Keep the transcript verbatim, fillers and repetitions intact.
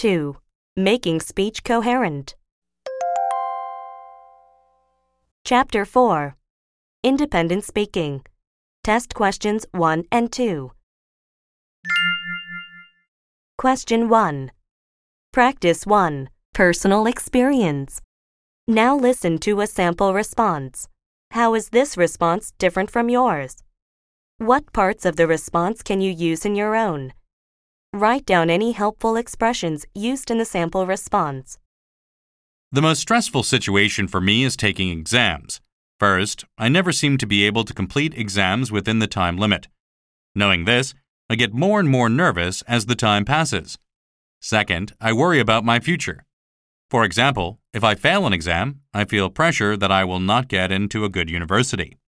two. Making speech coherent. Chapter four. Independent speaking. Test questions one and two. Question one. Practice one. Personal experience. Now listen to a sample response. How is this response different from yours? What parts of the response can you use in your own? Write down any helpful expressions used in the sample response. The most stressful situation for me is taking exams. First, I never seem to be able to complete exams within the time limit. Knowing this, I get more and more nervous as the time passes. Second, I worry about my future. For example, if I fail an exam, I feel pressure that I will not get into a good university.